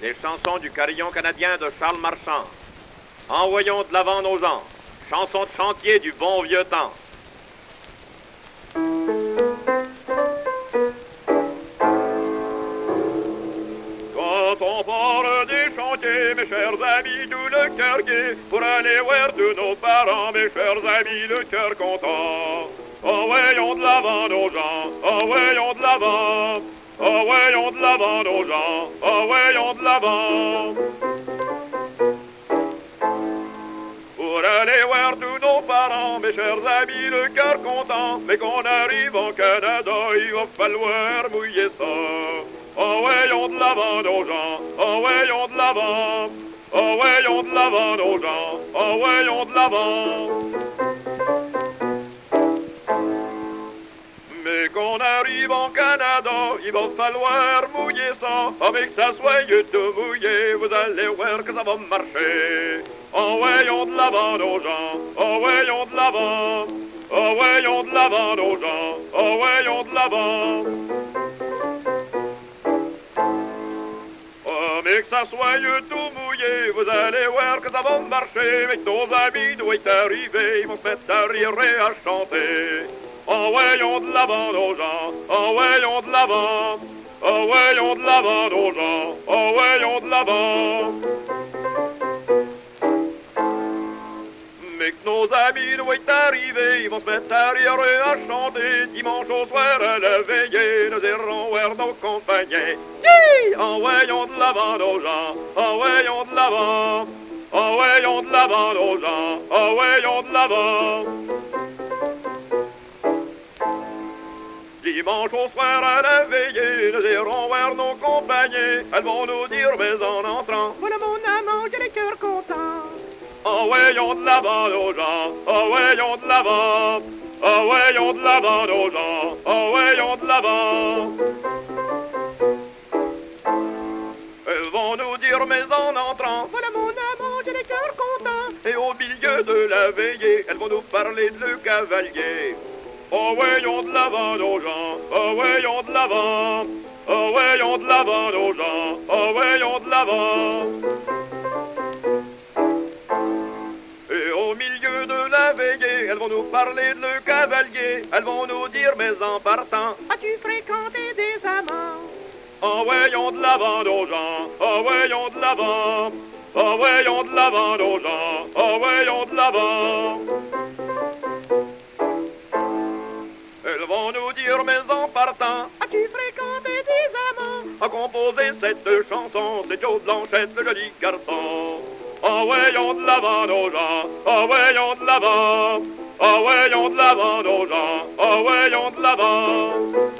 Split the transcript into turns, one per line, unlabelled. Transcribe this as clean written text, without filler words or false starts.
Des chansons du carillon canadien de Charles Marchand. Envoyons de l'avant nos gens. Chansons de chantier du bon vieux temps. Quand on part des chantiers, mes chers amis, tout le cœur gai, pour aller voir tous nos parents, mes chers amis, le cœur content. Envoyons de l'avant nos gens, envoyons de l'avant. Envoyons de l'avant nos gens, envoyons de l'avant. Pour aller voir tous nos parents, mes chers amis, le cœur content. Mais qu'on arrive en Canada, il va falloir mouiller ça. Envoyons de l'avant nos gens, envoyons de l'avant. Envoyons de l'avant nos gens, envoyons de l'avant. Mais qu'on arrive en Canada, il va falloir mouiller ça. Ah, mais que ça soit tout mouillé, vous allez voir que ça va marcher. Envoyons de l'avant nos gens, envoyons de l'avant. Envoyons de l'avant nos gens, envoyons de l'avant. Ah, mais que ça soit tout mouillé, vous allez voir que ça va marcher. Mais que nos amis doivent arriver, ils vont se mettre à rire et à chanter. Envoyons de l'avant nos gens, envoyons de l'avant. Envoyons de l'avant nos gens, envoyons de l'avant. Mais que nos amis doivent arriver, ils vont se mettre à rire et à chanter. Dimanche au soir à la veillée, nous irons voir nos compagnons. Envoyons de l'avant nos gens, envoyons de l'avant. Envoyons de l'avant nos gens, envoyons de l'avant. Dimanche au soir à la veillée, nous irons voir nos compagnies. Elles vont nous dire, mais en entrant,
voilà mon amant, j'ai le cœur content.
envoyons de l'avant nos gens, envoyons de l'avant. Envoyons de l'avant nos gens, envoyons de l'avant. Elles vont nous dire, mais en entrant,
Voilà mon amant, j'ai le cœur content.
et au milieu de la veillée, elles vont nous parler de le cavalier. Envoyons de l'avant nos gens, envoyons de l'avant. Envoyons de l'avant nos gens, envoyons de l'avant. Et au milieu de la veillée, elles vont nous parler de le cavalier. Elles vont nous dire, mais en partant,
As-tu fréquenté des amants?
envoyons de l'avant nos gens, envoyons de l'avant. Envoyons de l'avant nos gens, envoyons de l'avant. Elles vont nous dire, mais en partant,
As-tu fréquenté des amants?
a composé cette chanson, c'est Joe Blanchette, le joli garçon. Envoyons de l'avant nos gens, envoyons de l'avant. Envoyons de l'avant nos gens, envoyons de l'avant.